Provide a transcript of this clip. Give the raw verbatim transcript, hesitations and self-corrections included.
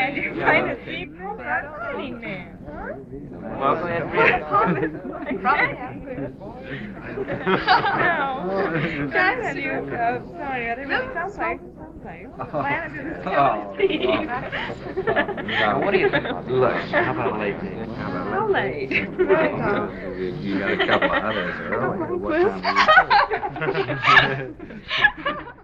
find you find a secret running man. Well, go ahead. No. Guys, you, uh, sorry, I didn't really sound like someplace. Plan to do Now, what do you think about Look, how about a late date? How late? You got a couple of others early. What time do you